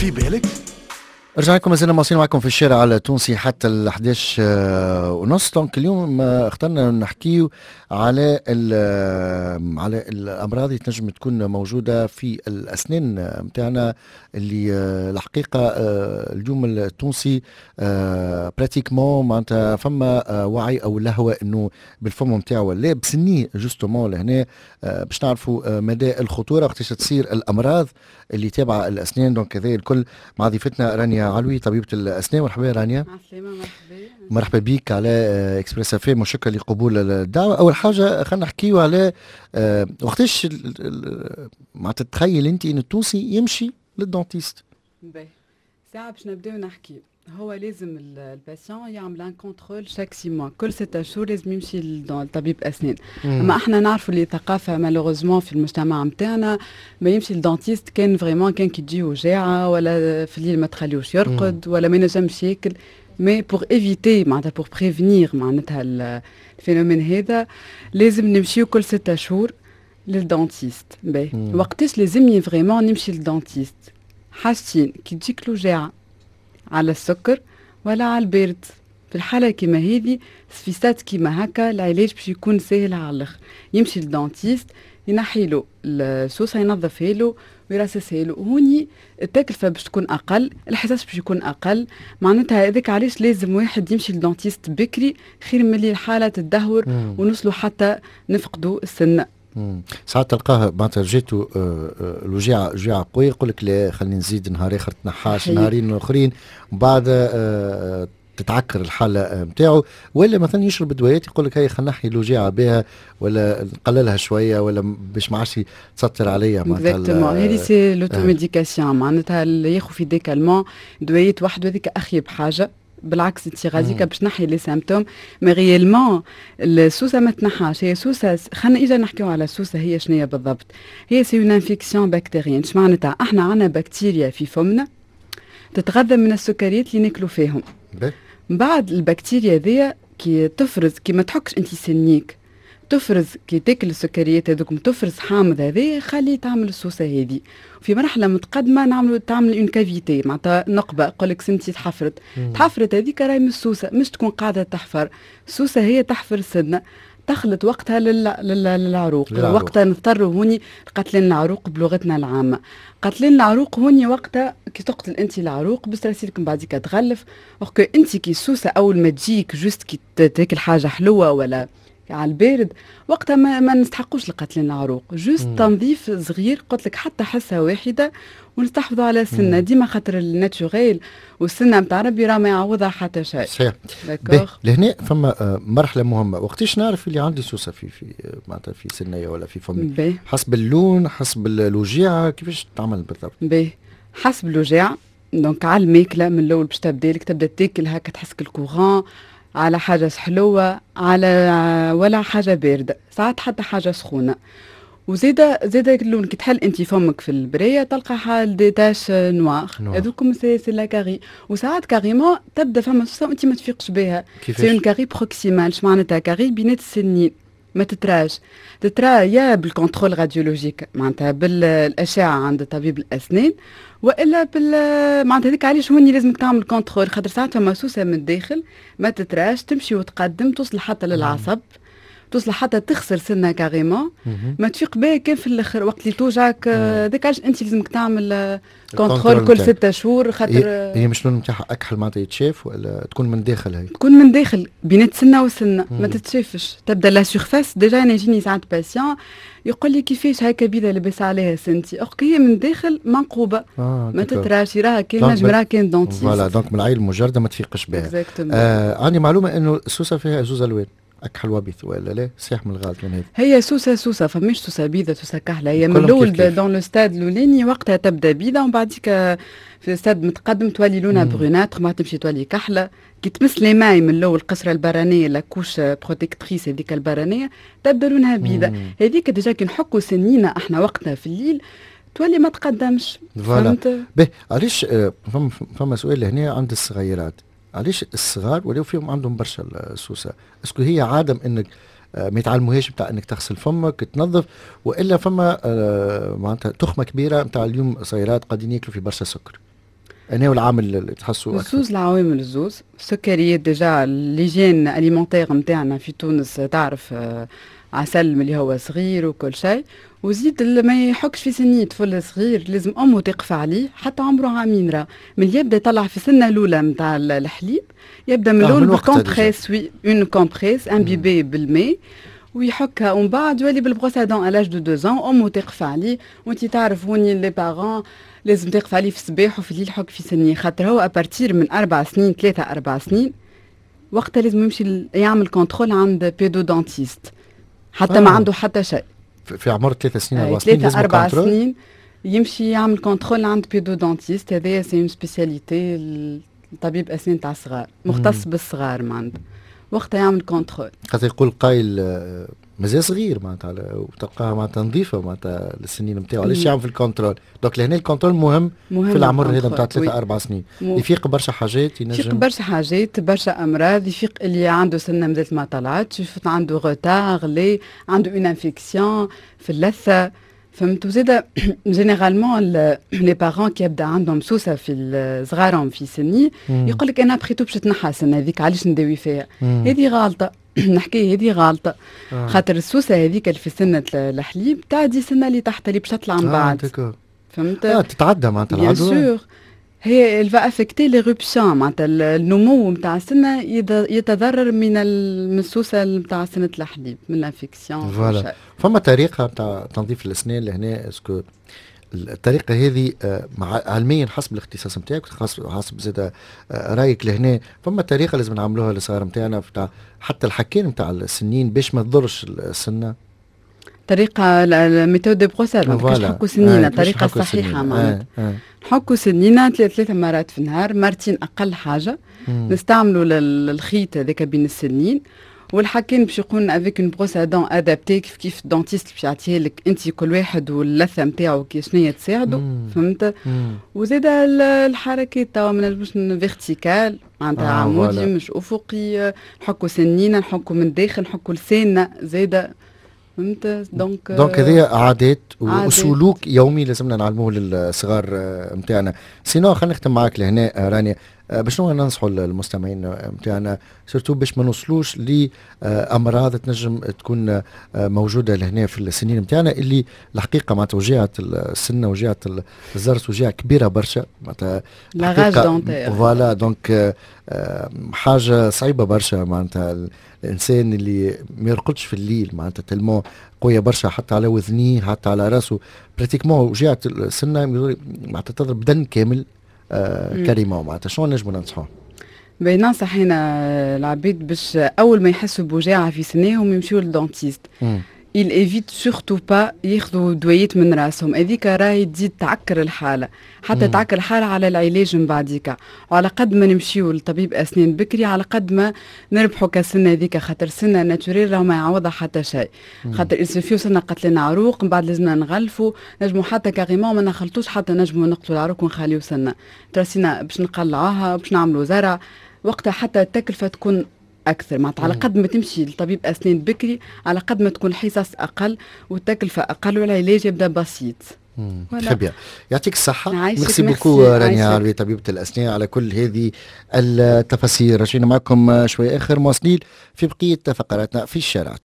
في بالك. رجعنا لكم، مازلنا مواصلين معكم في الشارع التونسي حتى 11 ونص. دونك اليوم اخترنا نحكيو على على الامراض اللي تنجم تكون موجوده في الاسنان نتاعنا، اللي الحقيقه اليوم التونسي براتيكمون معناتها فما وعي او لهوه انه بالفم نتاعو ولا بسنيه جوستومون لهنا باش نعرفوا مدى الخطوره وقتاش تصير الامراض اللي تابعه الاسنان. دونك هذا الكل مع ضيفتنا رانيا علوي طبيبة الأسنان. مرحبا رانيا. مرحبا بك على إكسبريس أفام وشكرا لقبول الدعوة. أول حاجة خلينا نحكيو على وقتاش معناتها تتخيل أنت أن التونسي يمشي للدونتيست؟ ساعة باش نبداو نحكي. هو لازم الباسيون يعمل ان كونترول شاك 6 موا، كل 6 شهور لازم يمشي لطبيب اسنان. اما احنا نعرفوا اللي ثقافه مالوغوزمون في المجتمع نتاعنا ما يمشي للدونتيست كان فريمون كان كي تجي وجاعه ولا في الليل ما تخليوش يرقد ولا ما ينجمش ياكل. مي بور ايفيتي معناتها بور بريفينير معناتها الفينومين هذا لازم نمشيو كل 6 شهور للدونتيست. وقتاش لازمني فريمون نمشي للدونتيست؟ حاجتين، كي تجيك الوجاعه على السكر ولا على البرد. في الحالة كيما هذه سفيسات كيما هكا العلاج باش يكون سهل على الاخر. يمشي للدونتيست ينحيلو السوسه ينظفها له ويرسسها له، هوني التكلفه باش تكون اقل، الاحساس باش يكون اقل. معناتها هذاك علاش لازم واحد يمشي للدونتيست بكري خير من اللي الحاله تدهور ونوصلوا حتى نفقدوا السن. ساعات تلقاه معناتها جاتو الوجيعه قويه يقول لك لا خلينا نزيد نهار اخر تنحاش نهارين اخرين وبعد تتعكر الحاله نتاعو، ولا مثلا يشرب دوايات يقول لك هي خلينا نحي الوجيعه بها ولا نقللها شويه ولا باش ما عادش تسطر عليا. معناتها هذه سي لوتوميديكاسيون، معناتها اللي ياخذ في ديكالمون دوايات وحده هذيك اخيب حاجه. بالعكس انت غازيكا باش نحي لي سيمبتوم مي ريالمون السوسه ما تنحاش. هي سوسه خلينا اجا نحكيو على السوسه هي شنو بالضبط. هي سي اون انفيكسيون بكتيريان. اش معناتها؟ احنا عندنا بكتيريا في فمنا تتغذى من السكريات اللي ناكلوا فيهم. بعد البكتيريا ذي كي تفرز كي ما تحكش انت سنيك تفرز كي تاكل السكريات هذوك تفرز حامض هذا خلي تعمل السوسه هذه. في مرحله متقدمه تعمل اون كافيتي معناتها نقبه. يقول لك سنتي تحفرت هذيك راهي من السوسه مش تكون قاعده تحفر. السوسه هي تحفر السنه تخلط وقتها للعروق. وقتها نضطروا هوني قتلين العروق بلغتنا العامه. قتلين العروق هوني وقتها كي تقتل انت العروق بس راسيلكم بعديك تغلف. وقت انت كي السوسه اول ما تجيك جوست كي تاكل حاجه حلوه ولا على البارد وقتها ما نستحقوش لقتلين العروق. جوست تنظيف صغير قلت لك حتى حصه واحده ونستحفظوا على السنه ديما خاطر الناتشوريل والسنه نتاع ربي راه ما يعوضها حتى شيء. صحيح. لهنا فما مرحله مهمه وقتاش نعرف اللي عندي سوسه في معناتها في سنيه ولا في فمي؟ حسب اللون حسب الوجيعه كيفاش تعمل بالضبط؟ حسب الوجيعه. دونك على الماكله من الاول باش تبدا تاكل هكا تحسك الكوران على حاجة حلوة على ولا حاجة باردة، ساعات حتى حاجة سخونة. وزيدا اللون كي تحل انت فمك في البرايه تلقى حال دي تاش نوار هذوكم سي لا كاري. وساعات كاريمون تبدا فما سوسه وانت ما تفيقش بها. سي اون كاري بروكسيمال. اش معناتها كاري بينات السنين ما تتراش يا بالكونترول راديولوجيك معناتها بالاشعه عند طبيب الاسنان والا معناتها هذيك علاش هوني لازمك تعمل كونترول خاطر ساعات فما سوسه من الداخل ما تتراش تمشي وتقدم توصل حتى للعصب توصل حتى تخسر سنه كاريمون ما تفيق بها كان في الاخر وقت اللي توجعك. هذاك علاش انت لازمك تعمل كونترول كل 6 شهور خاطر هي مش لون نتاعها اكحل معناتها يتشاف ولا تكون من داخل؟ هي تكون من داخل بينات سنه وسنه ما تتشافش. تبدا لا سيرفاس ديجا انا يجيني ساعات باسيون يقول لي كيفاش هكا بيضه لبس عليها سنتي هي من داخل منقوبه ما تتراش راها كان نجم راها كان دونتيست. فوالا دونك من العين المجرده ما تفيقش بها. عندي معلومه انه السوسه فيها زوز الوان اكحل وابيض ولا لا؟ صحيح من الغلط من هذا. هي سوسه فماش سوسه بيضه سوسه كحله. هي من الاول دون لو ستاد الاولاني وقتها تبدا بيضه ومن بعديك في ستاد متقدم تولي لونها بروناتر ما تمشي تولي كحله. كي تمس لي ماي من الاول القصره البرانيه لا كوش بروتيكتريس هذيك البرانيه تبدا لونها بيضه. هذيك ديجا كي نحكوا سنينا احنا وقتها في الليل تولي ما تقدمش. فهمت؟ علاش فما سؤال هنا عند الصغيرات. علاش الصغار ولو فيهم عندهم برشا السوسه؟ اسكو هي عادم انك ما يتعلموهاش بتاع انك تغسل فمك تنظف والا فما معناتها تخمه كبيره بتاع اليوم صغيرات قاعدين ياكلوا في برشا سكر؟ هنا والعامل اللي تحسوا اكثر؟ الزوز العوامل الزوز السكريات ديجا ليجين اليمونتيغ نتاعنا في تونس تعرف عسل ملي هو صغير وكل شيء، وزيد ما يحكش في سنية طفل صغير لازم أمه تقف عليه حتى عمره عامين راه من يبدا يطلع في سنة الأولى نتاع الحليب، يبدا من الأول بالكومبريس اون كومبريس ان بيبي بالماء ويحكها ومن بعد يولي بالبروسادون الاج دو 2 ans امه تقف عليه، وانت تعرف وين لي بارون لازم تقف عليه في الصباح وفي الليل حك في سنيه، خاطر هو ابارتير من 4 سنين 3 سنين وقتها لازم يمشي يعمل كونترول عند بيدودونتيست حتى ما عنده حتى شيء. في عمر 3 سنين 4 سنين 3 4 سنين يمشي يعمل كونترول عند بيدودونتيست، هذايا سي اون سبيسياليتي الطبيب اسنان تاع الصغار مختص بالصغار معناتها وقتها يعمل كونترول. خاطر يقول قايل مازال صغير معناتها وتلقاها معناتها نظيفه معناتها السنين نتاعو علاش يعمل في الكونترول، دونك لهنا الكونترول مهم في العمر هذا نتاع 3 4 سنين يفيق برشا حاجات، يفيق برشا حاجات برشا امراض، يفيق اللي عنده سنه مازالت ما طلعتش، يفيق عنده روتار لي عنده اون انفيكسيون في اللثه فهمت. وزيدا جينيرالمون لي بارون كي يبدا عندهم سوسه في صغارهم في سني يقول لك انا بخيتو باش تنحى السنه هذيك علاش نداوي فيها، هذه غلطه نحكي هذه غلطه خاطر السوسه هذيك اللي في سنه الحليب تعدي سنه اللي تحت اللي باش تطلع من بعد فهمت تتعدى معناتها العدوى بيان سور هي الفا افكتي ليروبسيون معناتها النمو نتاع السنه يتضرر من السوسه نتاع سنه الحليب من الانفيكسيون. فوالا فما طريقه نتاع تنظيف الاسنان لهنا اسكو الطريقه هذه علميا حسب الاختصاص نتاعك حسب زاد رايك لهنا فما طريقه لازم نعملوها للصغار نتاعنا حتى الحكين نتاع السنين باش ما تضرش السنه؟ طريقه الميثود دو بروسيس باش نحكوا سنينا الطريقه الصحيحه معناتها نحكوا سنينا 3 مرات في النهار، مرتين اقل حاجه نستعملوا الخيط هذاك بين السنين، والحكين باش يكون افيك اون بروسادون ادابتي كيف الدونتيست باش يعطيها لك انت كل واحد واللثه نتاعو كي شنيا تساعدوا فهمت. وزاد الحركات توا ما نجموش فيرتيكال معناتها عمودي مش افقي، نحكوا سنينا نحكوا من داخل نحكوا لساننا زاده فهمت. دونك هذه عادات وسلوك يومي لازمنا نعلموه للصغار نتاعنا. سينو خلينا نختم معاك لهنا رانيا باش ننصحوا المستمعين نتاعنا سورتو باش ما نوصلوش لامراض تنجم تكون موجوده لهنا في السنين نتاعنا اللي الحقيقه معناتها وجيعه السنه وجيعه الزرس وجيعه كبيره برشا معناتها لاغاج دونتير فوالا دونك حاجه صعيبه برشا معناتها الانسان اللي ما يرقدش في الليل معناتها تلمو قويه برشا حتى على وذنيه حتى على راسه براتيكمون وجيعه السنه معناتها تضرب بدن كامل كريمه معناتها شنو نجموا ننصحوا؟ ننصح هنا العبيد باش اول ما يحسوا بوجاعه في سناهم يمشيوا للدونتيست. il évite surtout pas ياخذوا دويات من راسهم، هذيك راهي تزيد تعكر الحاله حتى تعكر الحاله على العلاج من بعديك، وعلى قد ما نمشيو لطبيب اسنان بكري على قد ما نربحوا كسنه هذيك خاطر سنه ناتوريل راه ما يعوضها حتى شيء، خاطر يصير سنه قتلنا عروق من بعد لازمنا نغلفوا نجموا حتى كاريمون ما نخلطوش حتى نجموا نقتلوا العروق ونخليو سنه ترسينا باش نقلعوها باش نعملوا زرع وقتها حتى التكلفه تكون اكثر معناتها على قد ما تمشي لطبيب اسنان بكري على قد ما تكون الحصص اقل والتكلفه اقل والعلاج يبدا بسيط. خبير يعطيك الصحة. ميرسي بوكو رانيا عربي طبيبة الأسنان على كل هذه التفاصيل. رجعنا معكم شوي آخر مواصلين في بقية فقراتنا في الشارع.